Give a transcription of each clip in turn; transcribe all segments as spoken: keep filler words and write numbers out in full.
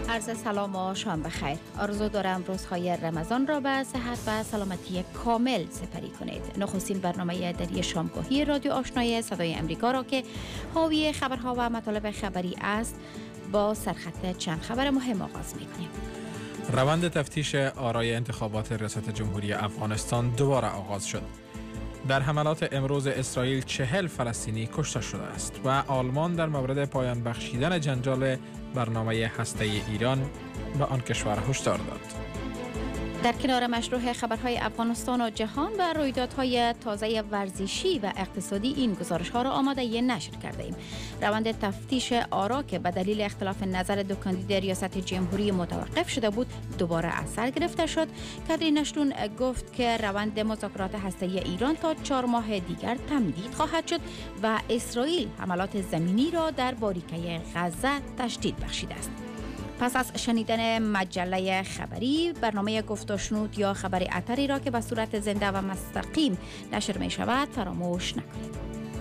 عرض سلام و شام بخیر. آرزو دارم روزهای رمضان را به صحت و سلامتی کامل سپری کنید. نخستین برنامه دری شامگاهی رادیو آشنای صدای امریکا را که حاوی خبرها و مطالب خبری است با سرخط چند خبر مهم آغاز می‌کنیم. روند تفتیش آرای انتخابات ریاست جمهوری افغانستان دوباره آغاز شد. در حملات امروز اسرائیل چهل فلسطینی کشته شده است و آلمان در مورد پایان بخشیدن جنجال برنامه هسته ایران به آن کشور هشدار داد. در کنار مشروع خبرهای افغانستان و جهان و رویدادهای تازه ورزشی و اقتصادی این گزارش‌ها را آماده نشر کرده ایم. روند تفتیش آرا که به دلیل اختلاف نظر دو کاندید ریاست جمهوری متوقف شده بود دوباره از سر گرفته شد. کادر نشتون گفت که روند مذاکرات هسته‌ای ایران تا چهار ماه دیگر تمدید خواهد شد و اسرائیل حملات زمینی را در باریکه غزه تشدید بخشیده است. پس از شنیدن مجله خبری، برنامه گفت و شنود یا خبر اتری را که به صورت زنده و مستقیم نشر می شود فراموش نکنید.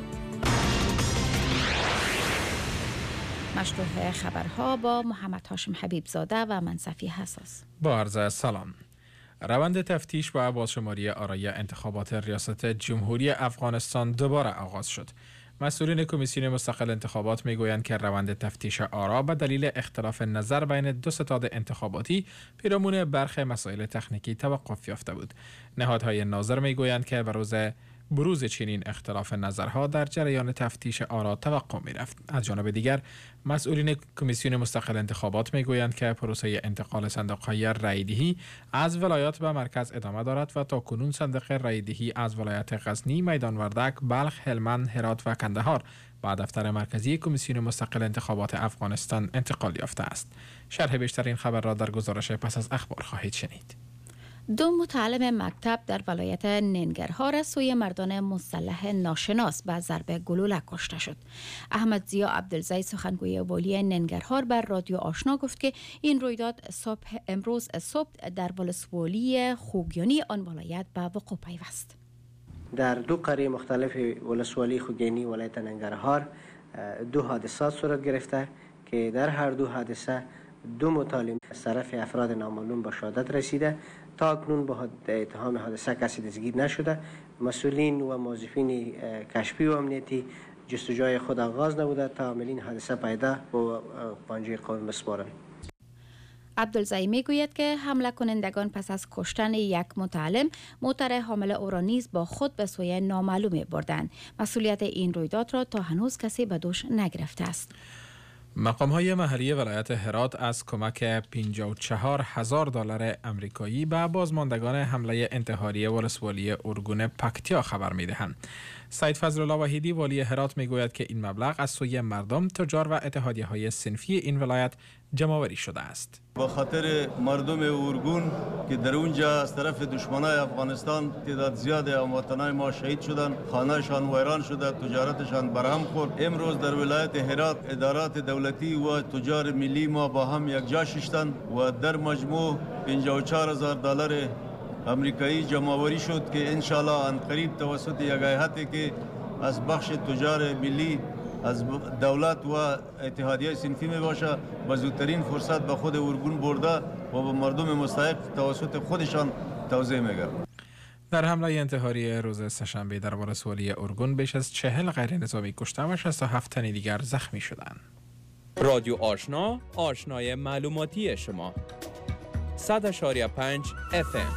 مشروع خبرها با محمد هاشم حبیب زاده و من صفی حساس. با عرض سلام. روند تفتیش و بازشماری آرای انتخابات ریاست جمهوری افغانستان دوباره آغاز شد. مسئولین کمیسیون مستقل انتخابات میگویند که روند تفتیش آرا به دلیل اختلاف نظر بین دو ستاد انتخاباتی پیرامون برخی مسائل تکنیکی توقف یافته بود. نهادهای ناظر میگویند که به روز بروز چنین اختلاف نظرها در جریان تفتیش آرا توقع می‌رفت. از جانب دیگر مسئولین کمیسیون مستقل انتخابات میگویند که پروسه انتقال صندوق‌های رای‌دهی از ولایات به مرکز ادامه دارد و تا کنون صندوق رای‌دهی از ولایت غزنی، میدان وردک، بلخ، هلمند، هرات و کندهار به دفتر مرکزی کمیسیون مستقل انتخابات افغانستان انتقال یافته است. شرح بیشتر این خبر را در گزارش پس از اخبار خواهید شنید. دو متعلم مکتب در ولایت ننگرهار سوی مردان مسلح ناشناس به ضرب گلوله کشته شد. احمد ضیا عبدالزی سخنگوی والی ننگرهار بر رادیو آشنا گفت که این رویداد صبح امروز صبح در ولسوالی خوگیانی آن ولایت به وقوع پیوست. در دو قریه مختلف ولسوالی خوگیانی ولایت ننگرهار دو حادثات صورت گرفته که در هر دو حادثه دو متعلم از طرف افراد نامعلوم به شهادت رسیده. تا اکنون با اتهام حادثه کسی دستگیر نشده. مسئولین و موظفین کشفی و امنیتی جستجوی خود آغاز نبوده تا عاملین حادثه پیدا و پنجه قانون بسپارند. عبدالزی میگوید که حمله کنندگان پس از کشتن یک متعلم موتر حامل او را نیز با خود به سوی نامعلوم بردند. مسئولیت این رویداد را تا هنوز کسی به دوش نگرفته است. مقام‌های محلی ولایت هرات از کمک پنجاه و چهار هزار دلار امریکایی به بازماندگان حمله انتحاری ولسوالی ارگون پکتیا خبر می‌دهند. سید فضلالله وحیدی والی هرات میگوید که این مبلغ از سوی مردم، تجار و اتحادیه‌های صنفی این ولایت جمع‌آوری شده است. با خاطر مردم ارگون که در اونجا از طرف دشمنای افغانستان تعداد زیاد هموطنان ما شهید شدند، خانه‌شان ویران شده، تجارتشان برهم خورد. امروز در ولایت هرات ادارات دولتی و تجار ملی ما با هم یک جا شدند و در مجموع پنجاه و چهار هزار دلار امریکایی جمع‌آوری شد که انشالله ان قریب توسط یک هیئتی که از بخش تجار ملی از دولت و اتحادیه صنفی می باشه با زودترین فرصت به خود ارگون برده و به مردم مستحق توسط خودشان توزیع می‌گردد. در حمله انتحاری روز سه‌شنبه در ولسوالی ارگون بیش از چهل غیر نظامی کشته و شصت و هفت تن دیگر زخمی شدند. رادیو آشنا، آشنای معلوماتی شما. صد و پنج اف ام.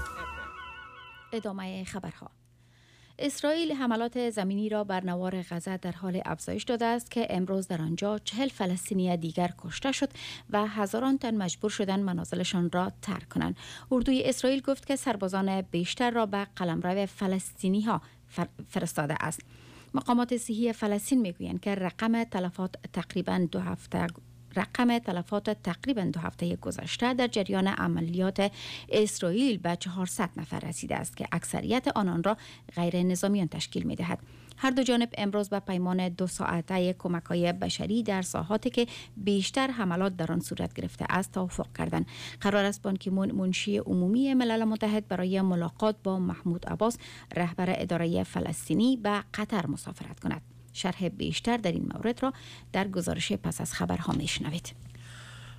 ادامه خبرها. اسرائیل حملات زمینی را بر نوار غزه در حال افزایش داده است که امروز در آنجا چهل فلسطینی دیگر کشته شد و هزاران تن مجبور شدند منازلشان را ترک کنند. اردوی اسرائیل گفت که سربازان بیشتر را به قلمرو فلسطینی ها فرستاده است. مقامات صحی فلسطین میگویند که رقم تلفات تقریباً دو هفته رقم تلفات تقریباً دو هفته گذشته در جریان عملیات اسرائیل به چهارصد نفر رسیده است که اکثریت آنان را غیر نظامیان تشکیل می دهد. هر دو جانب امروز به پیمان دو ساعته کمک‌های بشری در ساحاتی که بیشتر حملات در آن صورت گرفته است توافق کردند. قرار است بان کی مون منشی عمومی ملل متحد برای ملاقات با محمود عباس رهبر اداره فلسطینی به قطر مسافرت کند. شرح بیشتر در این مورد را در گزارش پس از خبرها میشنوید.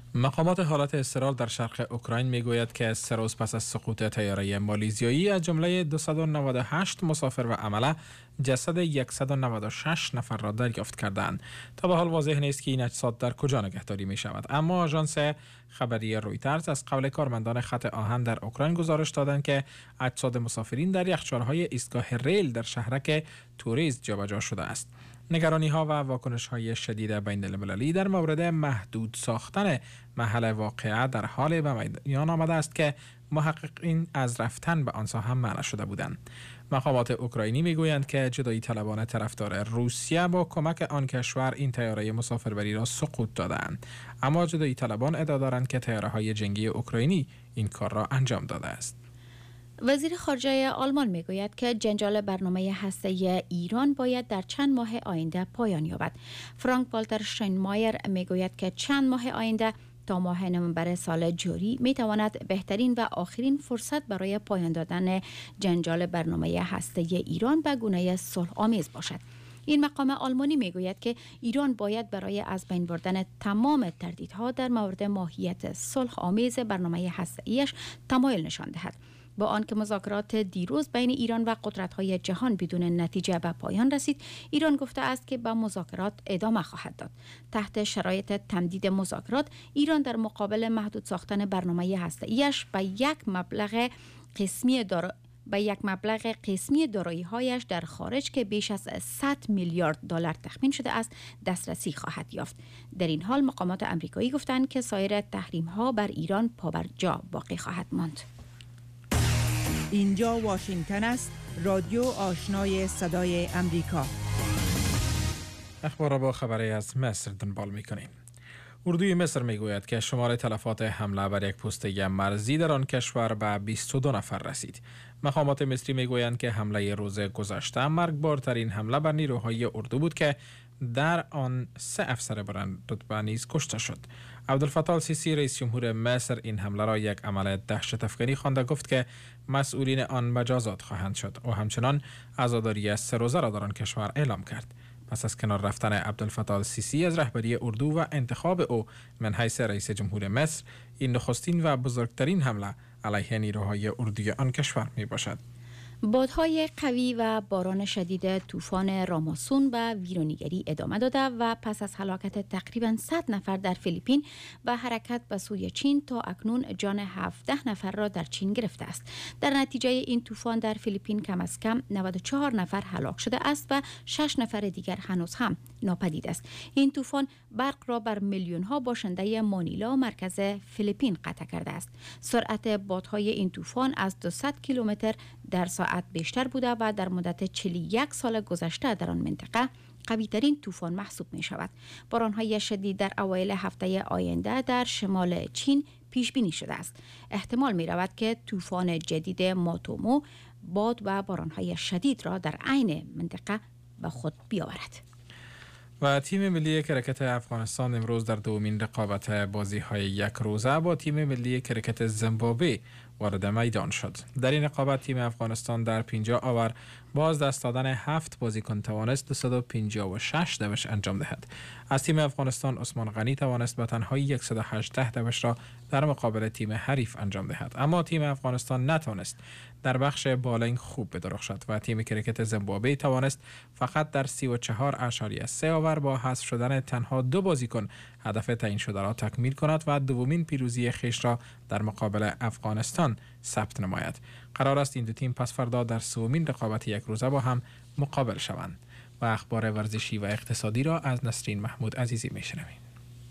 مقامات حالت اضطرار در شرق اوکراین میگوید که سه روز پس از سقوط طیاره مالیزیایی از جمله دویست و نود و هشت مسافر و عمله جسد صد و نود و شش نفر را دریافت کردند. تا به حال واضح نیست که این اجساد در کجا نگهداری می شود، اما آژانس خبری رویترز از قول کارمندان خط آهن در اوکراین گزارش دادند که اجساد مسافرین در یخچال‌های ایستگاه ریل در شهرک توریز جابجا شده است. نگرانی ها و واکنش های شدید بین المللی در مورد محدود ساختن محل واقعه در حال به میان آمده است که محققین از رفتن به آن ساحه منع شده بودند. مقامات اوکراینی میگویند که جدایی طلبان طرفدار روسیه با کمک آن کشور این طیاره مسافربری را سقوط دادند، اما جدایی طلبان ادعا دارند که طیاره های جنگی اوکراینی این کار را انجام داده است. وزیر خارجه آلمان میگوید که جنجال برنامه هسته‌ای ایران باید در چند ماه آینده پایان یابد. فرانک والتر شتاینمایر میگوید که چند ماه آینده تا ماه نوامبر سال جاری میتواند بهترین و آخرین فرصت برای پایان دادن جنجال برنامه هسته‌ای ایران به گونه صلح آمیز باشد. این مقام آلمانی میگوید که ایران باید برای از بین بردن تمام تردیدها در مورد ماهیت صلح آمیز برنامه هسته‌ایش تمایل نشان دهد. با آنکه مذاکرات دیروز بین ایران و قدرت‌های جهان بدون نتیجه به پایان رسید، ایران گفته است که به مذاکرات ادامه خواهد داد. تحت شرایط تمدید مذاکرات، ایران در مقابل محدود ساختن برنامه هسته‌ایش به یک مبلغ قسمی دار به یک مبلغ قسمی دارایی‌هایش در خارج که بیش از صد میلیارد دلار تخمین شده است دسترسی خواهد یافت. در این حال مقامات آمریکایی گفتند که سایر تحریم‌ها بر ایران پابرجا باقی خواهد ماند. اینجا واشنگتن است، رادیو آشنای صدای امریکا. اخبار با خبری از مصر دنبال می‌کنیم. اردوی مصر میگوید که شمار تلفات حمله بر یک پوسته مرزی در آن کشور به بیست و دو نفر رسید. مقامات مصری میگویند که حمله روز گذشته مرگبارترین حمله بر نیروهای اردو بود که در آن سه افسر بلند رتبه نیز کشته شد. عبدالفتاح السیسی رئیس جمهور مصر این حمله را یک عمل دهشت افکنی خوانده، گفت که مسئولین آن مجازات خواهند شد و همچنان عزاداری سه روزه را در آن کشور اعلام کرد. پس از کنار رفتن عبدالفتاح السیسی از رهبری اردو و انتخاب او من حیث رئیس جمهور مصر، این نخستین و بزرگترین حمله علیه نیروهای اردوی آن کشور می باشد. بادهای قوی و باران شدید طوفان راماسون به ویرانیگری ادامه داده و پس از هلاکت تقریباً صد نفر در فیلیپین و حرکت به سوی چین تا اکنون جان هفده نفر را در چین گرفته است. در نتیجه این طوفان در فیلیپین کم از کم نود و چهار نفر هلاک شده است و شش نفر دیگر هنوز هم ناپدید است. این طوفان برق را بر میلیون ها باشنده مانیلا مرکز فیلیپین قطع کرده است. سرعت بادهای این طوفان از دویست کیلومتر در ساعت بیشتر بوده و در مدت چهل و یک سال گذشته در آن منطقه قوی‌ترین طوفان محسوب می شود. باران‌های شدید در اوایل هفته آینده در شمال چین پیش بینی شده است. احتمال می رود که طوفان جدید ماتومو باد و باران‌های شدید را در عین منطقه به خود بیاورد. و تیم ملی کرکت افغانستان امروز در دومین رقابت بازی‌های یک روزه با تیم ملی کرکت زیمبابوه وارد میدان شد. در این رقابت تیم افغانستان در پنجاه آور باز دست دادن هفت بازیکن توانست دویست و پنجاه و شش دوش انجام دهد. از تیم افغانستان عثمان غنی توانست به تنهایی صد و هجده دوش را در مقابل تیم حریف انجام دهد، اما تیم افغانستان نتوانست در بخش بالینگ خوب بدرخشد و تیم کرکت زیمبابوه توانست فقط در سی و چهار اشاریه سه آور با حذف شدن تنها دو بازیکن هدف تعیین شده را تکمیل کند و دومین پیروزی خویش را در مقابل افغانستان ثبت نماید. قرار است این دو تیم پس فردا در سومین رقابت یک روزه با هم مقابل شوند. و اخبار ورزشی و اقتصادی را از نسرین محمود عزیزی میشنویم.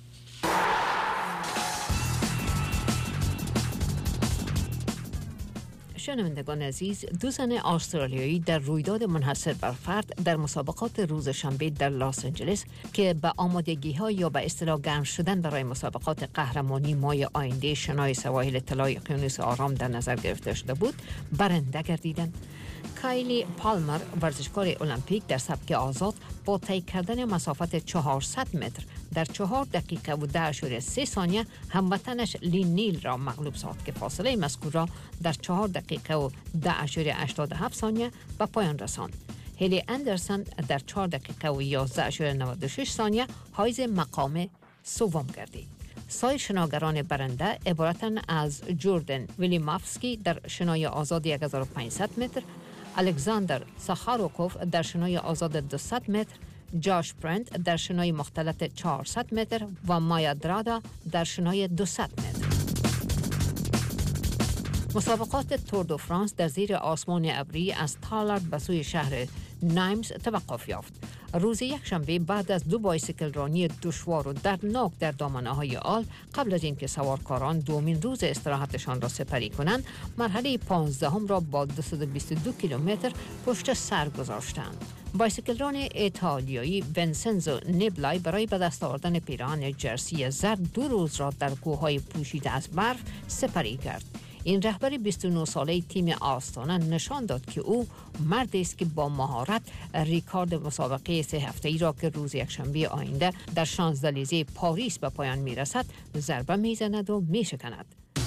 شنوندگان عزیز، دو زن استرالیایی در رویداد منحصر بر فرد در مسابقات روز شنبه در لس آنجلس که به آمادگی ها یا به اصطلاح گرم شدن برای مسابقات قهرمانی ماه آینده شنای سواحل طلای اقیانوس آرام در نظر گرفته شده بود، برنده گردیدند. کایلی پالمر، ورزشکار المپیک در سبک آزاد، با طی کردن مسافت چهارصد متر در چهار دقیقه و ده اشاریه سه ثانیه هموطنش لین نیل را مغلوب ساخت که فاصله مذکور را در چهار دقیقه و ده اشاریه هشتاد و هفت ثانیه به پایان رساند. هلی اندرسن در چهار دقیقه و یازده اشاریه نود و شش ثانیه حایز مقام سوم گردید. سایر شناگران برنده عبارتند از جوردن ویلیمافسکی در شنای آزاد یک هزار و پانصد متر، الکساندر ساخاروکوف در شنای آزاد دویست متر، جاش پرنت در شنای مختلط چهارصد متر و مایا درادا در شنای دویست متر. مسابقات تور دو فرانس در زیر آسمان ابری از تالارد به سوی شهر نایمز توقف یافت. روز یکشنبه بعد از دو بایسیکل رانی دشوار و دردناک در دامنه‌های آل، قبل از اینکه سوارکاران دومین روز استراحتشان را سپری کنند، مرحله پانزدهم را با دویست و بیست و دو کیلومتر پشت سر گذاشتند. بایسیکلران ایتالیایی ونسنزو نیبلای برای به دست آوردن پیراهن جرسی زرد دو روز را در کوههای پوشیده از برف سپری کرد. این رهبر بیست و نه ساله تیم آستانه نشان داد که او مردی است که با مهارت ریکارد مسابقه سه هفته‌ای را که روز یکشنبه آینده در شانزلیزه پاریس به پایان میرسد ضربه میزند و میشکند.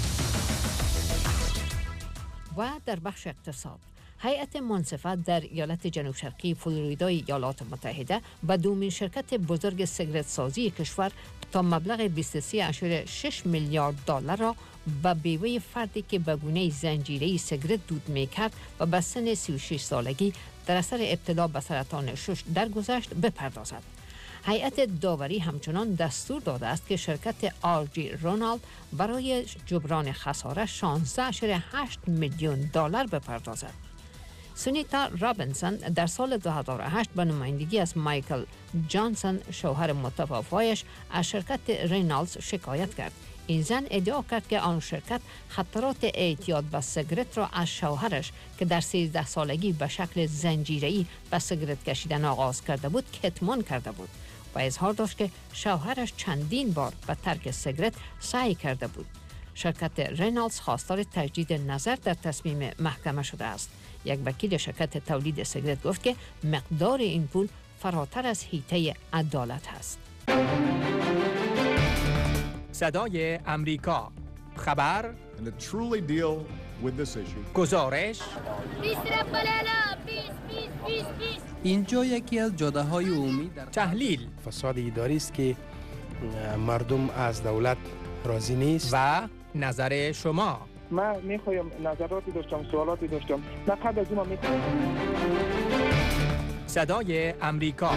و در بخش اقتصاد، هیئت منصفه در ایالت جنوب شرقی فلوریدای ایالات متحده به دومین شرکت بزرگ سیگارت سازی کشور تا مبلغ بیست و سه ممیز شش میلیارد دلار را به بیوه فردی که به گونه زنجیره سیگارت دود میکرد و به سن سی و شش سالگی در اثر ابتلا به سرطان شش درگذشت بپردازد. هیئت داوری همچنان دستور داده است که شرکت آر جی رونالد برای جبران خساره شانزده ممیز هشت میلیون دلار بپردازد. سونیتا رابینسون در سال دو هزار و هشت به نمایندگی از مایکل جانسون شوهر متوفایش از شرکت رینالدز شکایت کرد. این زن ادعا کرد که آن شرکت خطرات اعتیاد به سیگارت را از شوهرش که در سیزده سالگی به شکل زنجیره‌ای به سیگارت کشیدن آغاز کرده بود کتمان کرده بود و اظهار داشت که شوهرش چندین بار به ترک سیگارت سعی کرده بود. شرکت رینالدز خواستار تجدید نظر در تصمیم محکمه شده است. یک وکیل شرکت تولید سیگارت گفت که مقدار این پول فراتر از حیطه عدالت است. صدای امریکا، خبر، گزارش. اینجا یکی از جاده های عمومی در تحلیل، فساد اداری است که مردم از دولت راضی نیست و نظر شما. من میخوایم نظراتی داشتم، سوالاتی داشتم. نه قبل از این میخوایم. صدای امریکا.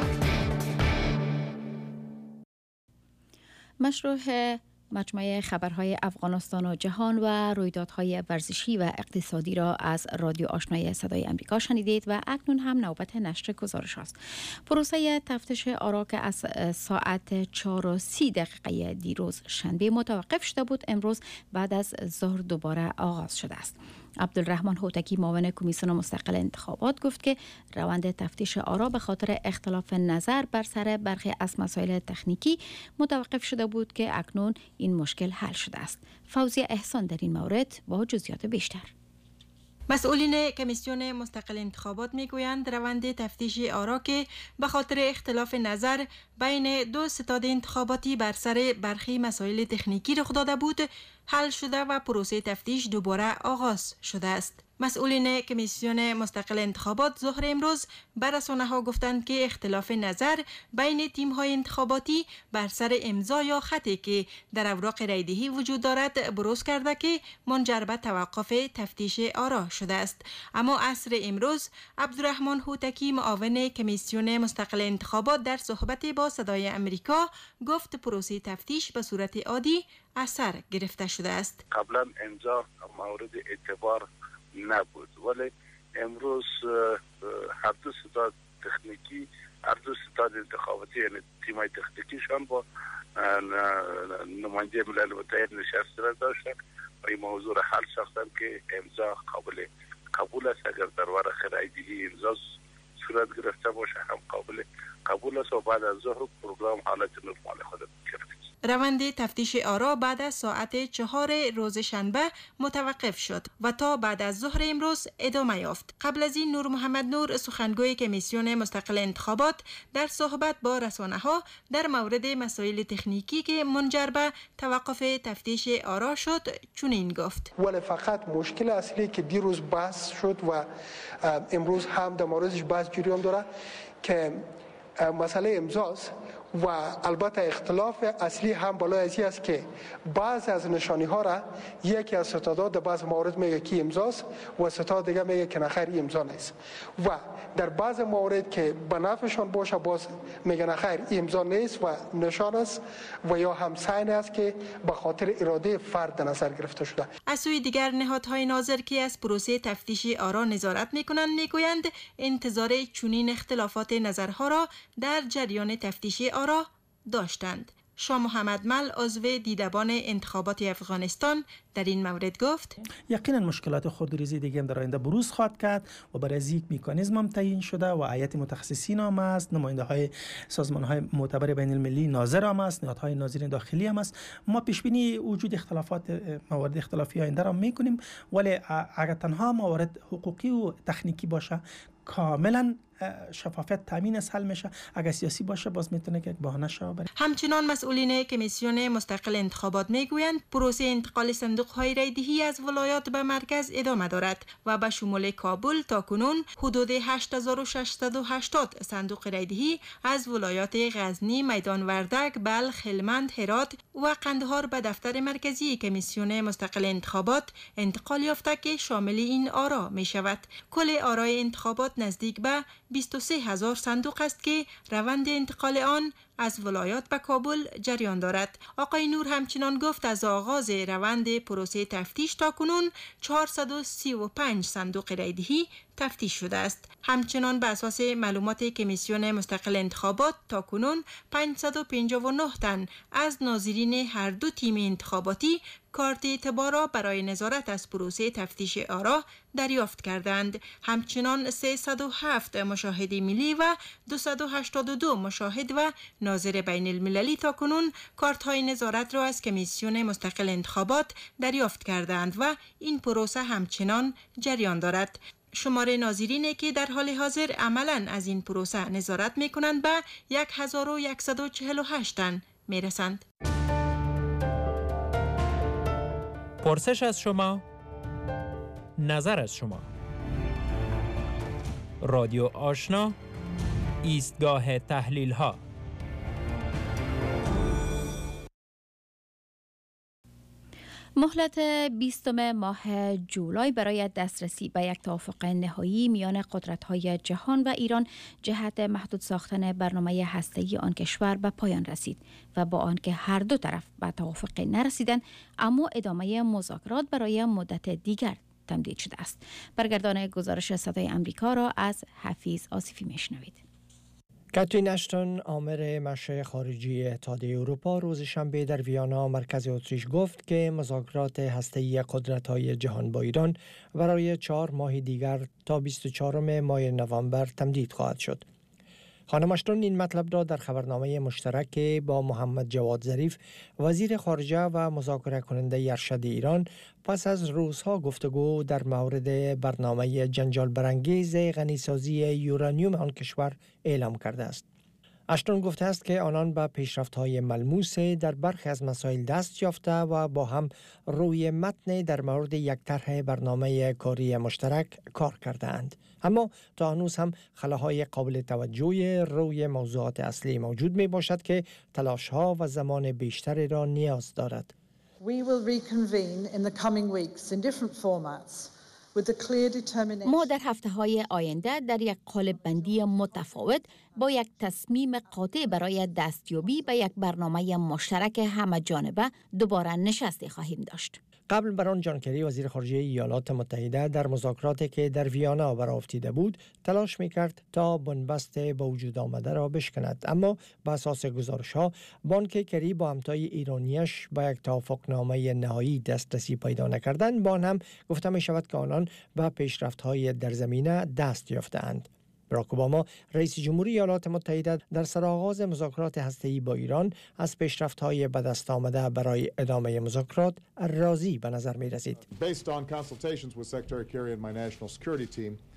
مشروع مجموعه خبرهای افغانستان و جهان و رویدادهای ورزشی و اقتصادی را از رادیو آشنای صدای امریکا شنیدید و اکنون هم نوبت نشر گزارش است. پروسه تفتیش آرا که از ساعت چهار و سی دقیقه دیروز شنبه متوقف شده بود، امروز بعد از ظهر دوباره آغاز شده است. عبدالرحمن هوتکی معاون کمیسیون مستقل انتخابات گفت که روند تفتیش آرا به خاطر اختلاف نظر بر سر برخی از مسائل تکنیکی متوقف شده بود که اکنون این مشکل حل شده است. فوزیه احسان در این مورد با جزئیات بیشتر. مسئولین کمیسیون مستقل انتخابات میگویند روند تفتیش آرا که به خاطر اختلاف نظر بین دو ستاد انتخاباتی بر سر برخی مسائل تکنیکی رخ داده بود حل شده و پروسه تفتیش دوباره آغاز شده است. مسئولین کمیسیون مستقل انتخابات ظهر امروز به رسانه‌ها گفتند که اختلاف نظر بین تیم‌های انتخاباتی بر سر امضا یا خطی که در اوراق رایدهی وجود دارد بروز کرده که منجر به توقف تفتیش آرا شده است. اما عصر امروز عبدالرحمن هوتکی معاون کمیسیون مستقل انتخابات در صحبت با صدای امریکا گفت پروسه تفتیش به صورت عادی اثر گرفته شده است. قبلا امضا مورد اعتبار نبود، ولی امروز هر دو ستاد تکنیکی، هر دو ستاد انتخاباتی یعنی تیمای تکنیکیشان با نماینده ملل متحد نشست را داشتن و این موضوع را حل ساختن که امضا قابل قبول است. اگر در ورق رایدهی امضا صورت گرفته باشه هم قابل قبول است و بعد از ظهر پروگرام حالت نرمال خود گرفت. روند تفتیش آرا بعد از ساعت چهار روز شنبه متوقف شد و تا بعد از ظهر امروز ادامه یافت. قبل از این نور محمد نور سخنگوی کمیسیون مستقل انتخابات در صحبت با رسانه‌ها در مورد مسائل تکنیکی که منجر به توقف تفتیش آرا شد چنین گفت: ولی فقط مشکل اصلی که دیروز بحث شد و امروز هم در موردش بحث جریان داره که مسئله امضاست و البته اختلاف اصلی هم بالای از این است که بعض از نشانی ها را یکی از ستادها در بعض موارد میگه که امضاست و ستاد دیگه میگه که نخیر امضا نیست و در بعض موارد که به نفعشان باشه باز میگه نخیر امضا نیست و نشان است و یا هم ساین است که به خاطر اراده فرد در نظر گرفته شده. از سوی دیگر نهادهای ناظر که از پروسه تفتیش آرا نظارت میکنند میگویند انتظار چنین اختلافات نظرها را در جریان تفتیش آرا داشتند. شاه محمد مل عضو دیدبان انتخابات افغانستان در این مورد گفت یقینا مشکلات خودریزی دیگه هم در آینده بروز خواهد کرد و برای از یک مکانیزم هم تعیین شده و هیئت متخصصین هم است، نماینده های سازمان های معتبر بین المللی ناظر هم است، نهادهای ناظرین داخلی هم است. ما پیش بینی وجود اختلافات موارد اختلافی آینده را میکنیم، ولی اگر تنها موارد حقوقی و تکنیکی باشه کاملا شفافیت تامین از حل میشه. اگر سیاسی باشه باز میتونه که یک بهانه شه. همچنان مسئولین کمیسیون مستقل انتخابات میگویند پروسه انتقال صندوق های رایدهی از ولایات به مرکز ادامه دارد و به شمول کابل تاکنون حدود هشت هزار و ششصد و هشتاد صندوق رایدهی از ولایات غزنی، میدان وردک، بلخ، هلمند، هرات و قندهار به دفتر مرکزی کمیسیون مستقل انتخابات انتقال یافته که شامل این آرا می شود. کل آرای انتخابات نزدیک به بیست و سه هزار صندوق است که روند انتقال آن از ولایات به کابل جریان دارد. آقای نور همچنان گفت از آغاز روند پروسه تفتیش تا کنون چهارصد و سی و پنج صندوق رایدهی تفتیش شده است. همچنان به اساس معلومات کمیسیون مستقل انتخابات تا کنون پانصد و پنجاه و نه تن از ناظرین هر دو تیم انتخاباتی کارت اعتبار را برای نظارت از پروسه تفتیش آرا دریافت کردند. همچنان سیصد و هفت مشاهد ملی و دویست و هشتاد و دو مشاهد و ناظر بین المللی تا کنون کارت های نظارت را از کمیسیون مستقل انتخابات دریافت کردند و این پروسه همچنان جریان دارد. شمار ناظرینی که در حال حاضر عملاً از این پروسه نظارت می کنند به هزار و صد و چهل و هشت تن می رسند. پرسش از شما، نظر از شما. رادیو آشنا، ایستگاه تحلیل ها. مهلت بیستم ماه جولای برای دسترسی به یک توافق نهایی میان قدرت‌های جهان و ایران جهت محدود ساختن برنامه هسته‌ای آن کشور به پایان رسید و با آنکه هر دو طرف به توافق نرسیدند اما ادامه مذاکرات برای مدت دیگر تمدید شده است. برگردان گزارش صدای آمریکا را از حفیظ آصفی میشنوید. کاترین اشتون آمر مشر خارجی اتحادیه اروپا روز شنبه در ویانا مرکز اتریش گفت که مذاکرات هسته‌ای قدرت‌های جهان با ایران برای چهار ماه دیگر تا بیست و چهارم ماه نوامبر تمدید خواهد شد. خانم اشتون این مطلب را در خبرنامه مشترک با محمد جواد ظریف وزیر خارجه و مذاکره کننده ارشد ایران پس از روزها گفتگو در مورد برنامه جنجال برانگیز غنیسازی یورانیوم آن کشور اعلام کرده است. اشتون گفته است که آنان به پیشرفت‌های ملموس در برخی از مسائل دست یافته و با هم روی متن در مورد یک طرح برنامه کاری مشترک کار کرده‌اند. اما تا هنوز هم خلاهای قابل توجه روی موضوعات اصلی موجود می باشد که تلاش‌ها و زمان بیشتری را نیاز دارد. We will reconvene in the coming weeks in different formats. ما در هفته‌های آینده در یک قالب بندی متفاوت با یک تصمیم قاطع برای دستیابی به یک برنامه مشترک همه جانبه دوباره نشستی خواهیم داشت. قبل بر آن جان کری وزیر خارجه ایالات متحده در مذاکراتی که در ویانا برافتیده بود تلاش می‌کرد تا بنبست با وجود آمده را بشکند، اما بر اساس گزارش‌ها بانک کری با همتای ایرانیش با یک توافقنامه نهایی دسترسی پیدا نکردند. با آن هم گفته می‌شود که آنان به پیشرفت‌های در زمینه دست یافته‌اند. باراک اوباما رئیس جمهوری ایالات متحده در سرآغاز مذاکرات هسته‌ای با ایران از پیشرفت‌های به دست آمده برای ادامه مذاکرات راضی به نظر می‌رسید.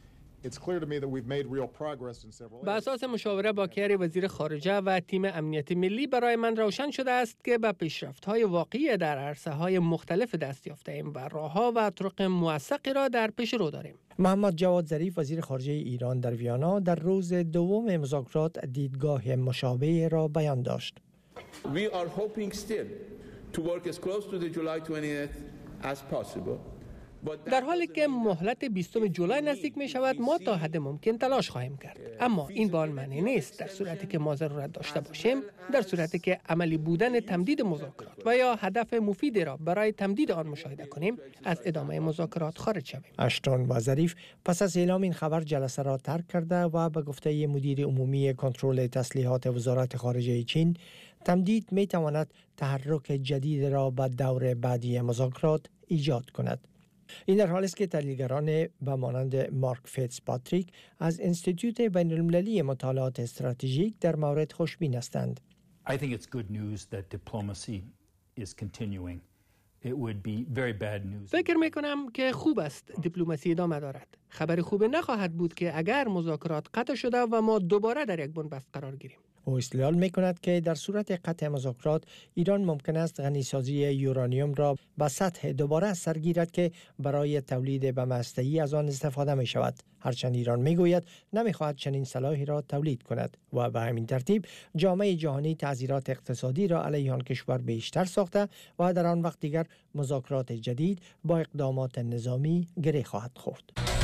به اساس مشاوره با کیری وزیر خارجه و تیم امنیت ملی برای من روشن شده است که به پیشرفت‌های واقعی در عرصه‌های مختلف دست یافته‌ایم و راه‌ها و طرق موثقی را در پیش رو داریم. محمد جواد ظریف وزیر خارجه ایران در ویانا در روز دوم مذاکرات دیدگاه مشابه را بیان داشت. We are hoping still to work as close to the July twentieth as possible. در حالی که مهلت بیستم جولای نزدیک می شود ما تا حد ممکن تلاش خواهیم کرد، اما این به آن معنی نیست در صورتی که ما ضرورت داشته باشیم، در صورتی که عملی بودن تمدید مذاکرات و یا هدف مفیدی را برای تمدید آن مشاهده کنیم از ادامه مذاکرات خارج شویم. اشتون و ظریف پس از اعلام این خبر جلسه را ترک کرده و به گفته مدیر عمومی کنترل تسلیحات وزارت خارجه چین، تمدید می تواند تحرک جدید را به دور بعدی مذاکرات ایجاد کند. این در حالی است که تحلیلگران به مانند مارک فیتزپاتریک از انستیتوت بین المللی مطالعات استراتژیک در مورد خوشبین هستند. I think it's good news that diplomacy is continuing. It would be very bad news. فکر می کنم که خوب است دیپلماسی ادامه دارد. خبر خوب نخواهد بود که اگر مذاکرات قطع شده و ما دوباره در یک بنبست قرار گیریم. او استدلال می کند که در صورت قطع مذاکرات ایران ممکن است غنیسازی یورانیوم را به سطح دوباره سر گیرد که برای تولید بم هسته‌ای از آن استفاده می شود. هرچند ایران می گوید نمی خواهد چنین سلاحی را تولید کند و به همین ترتیب جامعه جهانی تعزیرات اقتصادی را علیه آن کشور بیشتر ساخته و در آن وقت دیگر مذاکرات جدید با اقدامات نظامی گره خواهد خورد.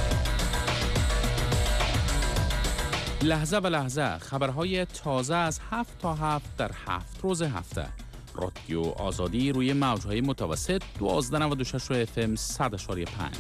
لحظه به لحظه خبرهای تازه از هفت تا هفت در هفت روز هفته. رادیو آزادی روی موجهای متوسط دوازده و نود و شش اف ام صد و پنج.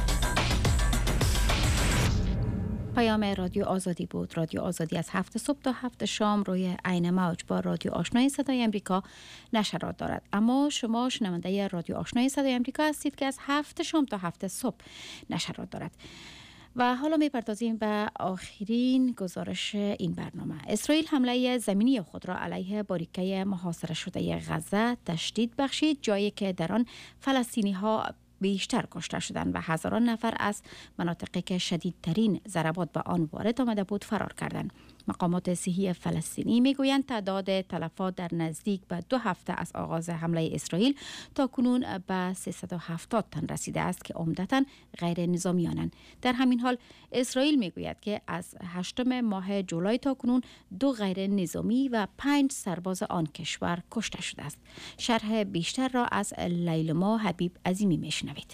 پیام رادیو آزادی بود. رادیو آزادی از هفت صبح تا هفت شام روی عین موج با رادیو آشنای صدای امریکا نشرات دارد. اما شما شنونده رادیو آشنای صدای امریکا هستید که از هفت شام تا هفت صبح نشرات دارد. و حالا می‌پردازیم به آخرین گزارش این برنامه. اسرائیل حمله زمینی خود را علیه باریکه محاصره شده غزه تشدید بخشید، جایی که در آن فلسطینی‌ها بیشتر کشته شدند و هزاران نفر از مناطقی که شدیدترین ضربات به آن وارد آمده بود فرار کردند. مقامات صحی فلسطینی میگویند تعداد تلفات در نزدیک به دو هفته از آغاز حمله اسرائیل تا کنون به سیصد و هفتاد تن رسیده است که عمدتاً غیر نظامیانند. در همین حال اسرائیل میگوید که از هشتم ماه جولای تا کنون دو غیر نظامی و پنج سرباز آن کشور کشته شده است. شرح بیشتر را از لیلما حبیب عظیمی میشنوید.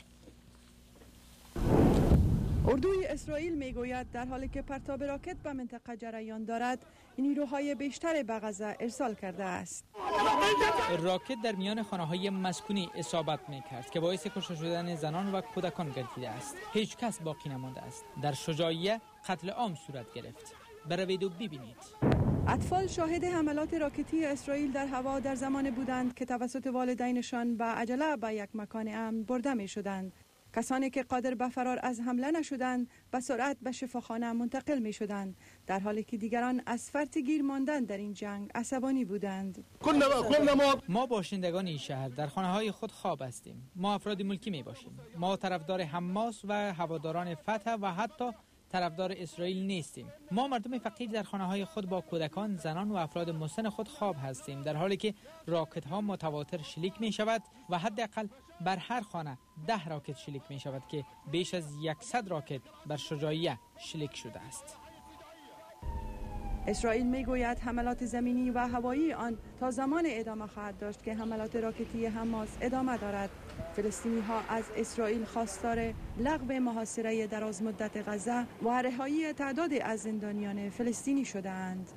اردوی اسرائیل میگوید در حالی که پرتاب راکت به منطقه جریان دارد، نیروهای بیشتر به غزه ارسال کرده است. راکت در میان خانه‌های مسکونی اصابت می‌کرد که باعث کشته شدن زنان و کودکان گردیده است. هیچ کس باقی نمانده است. در شجاعیه قتل عام صورت گرفت. بروید و ببینید. اطفال شاهد حملات راکتی اسرائیل در هوا در زمان بودند که توسط والدینشان به عجله به یک مکان امن برده می‌شدند. کسانی که قادر به فرار از حمله نشدند به سرعت به شفاخانه منتقل می شدند، در حالی که دیگران از فرط گیر ماندن در این جنگ عصبانی بودند. ما باشندگان این شهر در خانه های خود خواب هستیم. ما افراد ملکی می باشیم. ما طرفدار حماس و هواداران فتح و حتی طرفدار اسرائیل نیستیم. ما مردم فقیر در خانه های خود با کودکان، زنان و افراد مسن خود خواب هستیم، در حالی که راکت ها متواتر شلیک می شود و حداقل بر هر خانه ده راکت شلیک می شود که بیش از صد راکت بر شجاعیه شلیک شده است. اسرائیل می گوید حملات زمینی و هوایی آن تا زمان ادامه خواهد داشت که حملات راکتی حماس ادامه دارد. فلسطینی ها از اسرائیل خواستار لغو محاصره دراز مدت غزه و رهایی تعداد از زندانیان فلسطینی شدند.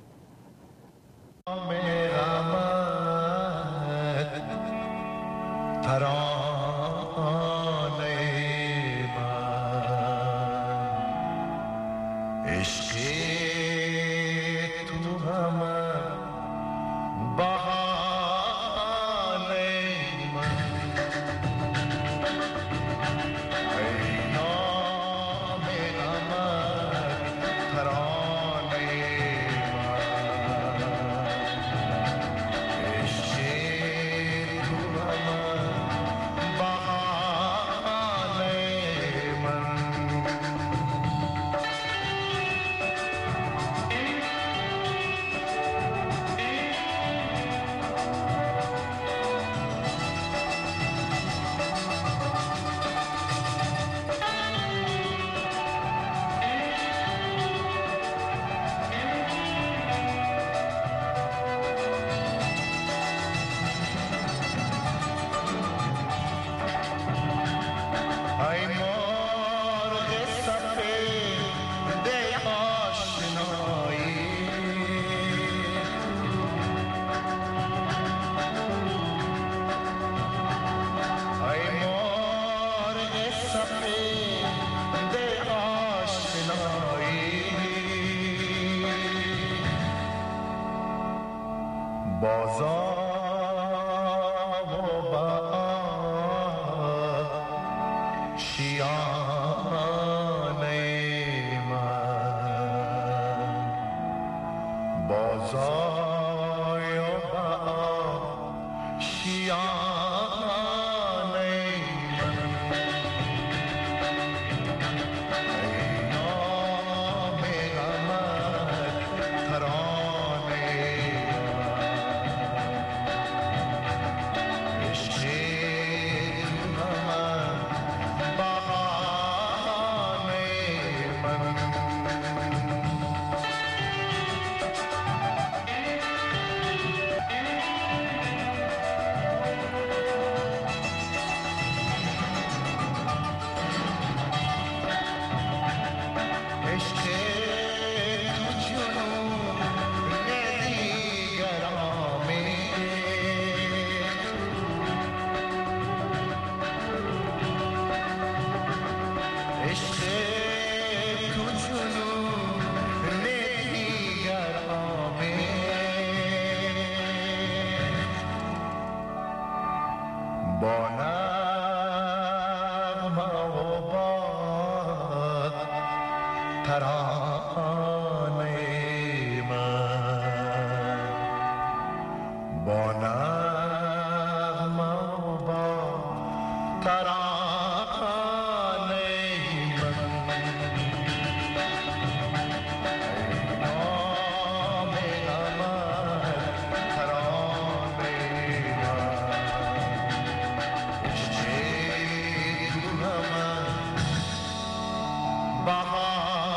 با نغمه و باد ترانه من، با نغمه و باد ترانه من، نام امد ترانه من، عشق تو همه بهانه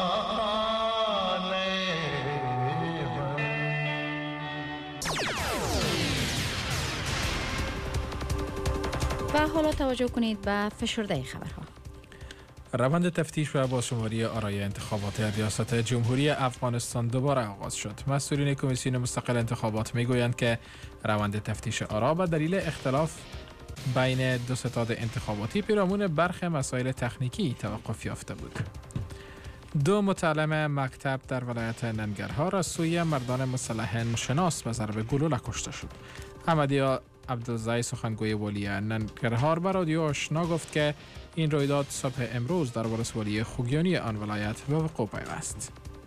و حالا توجه کنید به فشرده خبرها. روند تفتیش و بازشماری آرای انتخابات ریاست جمهوری افغانستان دوباره آغاز شد. مسئولین کمیسیون مستقل انتخابات میگویند که روند تفتیش آرا به دلیل اختلاف بین دو ستاد انتخاباتی پیرامون برخی مسائل تکنیکی توقف یافته بود. دو متعلم مکتب در ولایت ننگرهار از سوی مردان مسلح شناس به ضرب گلوله کشته شد. احمدی عبدالزای سخنگوی والی ننگرهار به رادیو آشنا گفت که این رویداد صبح امروز در ولسوالی خوگیانی آن ولایت به وقوع پیوست.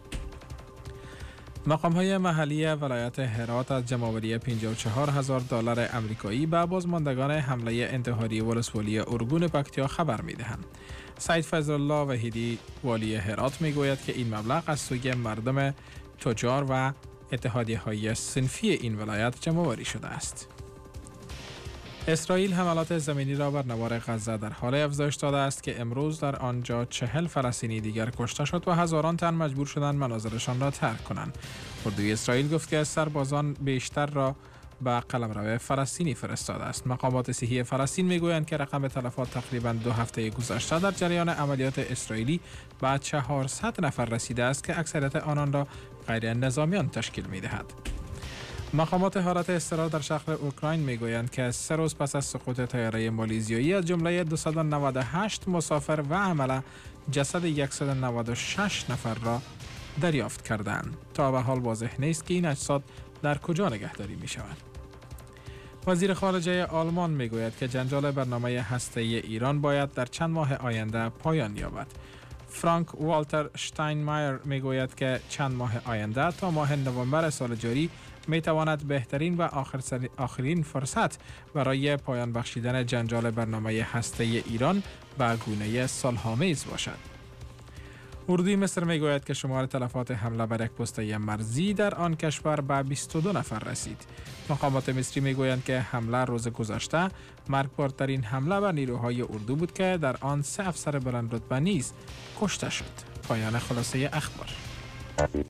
مقام‌های محلی ولایت هرات از جمع‌آوری پنجاه و چهار هزار دلار آمریکایی به بازماندگان حمله انتحاری ولسوالی ارگون پکتیا خبر می‌دهند. سید فضل الله وحیدی والی هرات می‌گوید که این مبلغ از سوی مردم تجار و اتحادیه‌های صنفی این ولایت جمع‌آوری شده است. اسرائیل حملات زمینی را بر نوار غزه در حال افزایش داده است که امروز در آنجا چهل فلسطینی دیگر کشته شد و هزاران تن مجبور شدند منازلشان را ترک کنند. اردوی اسرائیل گفت که سربازان بیشتر را به قلمرو فلسطینی فرستاده است. مقامات صحی فلسطین میگویند که رقم تلفات تقریباً دو هفته گذشته در جریان عملیات اسرائیلی به چهارصد نفر رسیده است که اکثریت آنان را غیر نظامیان تشکیل می‌دهد. مقامات حالت اضطرار در شهر اوکراین میگویند که سه روز پس از سقوط طیاره مالزیایی از جمله دویست و نود و هشت مسافر و حامله جسد صد و نود و شش نفر را دریافت کردند. تا به حال واضح نیست که این اجساد در کجا نگهداری می شوند. وزیر خارجه آلمان میگوید که جنجال برنامه هسته‌ای ایران باید در چند ماه آینده پایان یابد. فرانک والتر شتاینمایر میگوید که چند ماه آینده تا ماه نوامبر سال جاری می تواند بهترین و آخر آخرین فرصت برای پایان بخشیدن جنجال برنامه هسته‌ای ایران به گونه صلح‌آمیز باشد. اردوی مصر میگوید که شمار تلفات حمله بر یک پسته مرزی در آن کشور به بیست و دو نفر رسید. مقامات مصری میگویند که حمله روز گذشته مرگبارترین حمله بر نیروهای اردو بود که در آن سه افسر بلند رتبه نیز کشته شد. پایان خلاصه اخبار.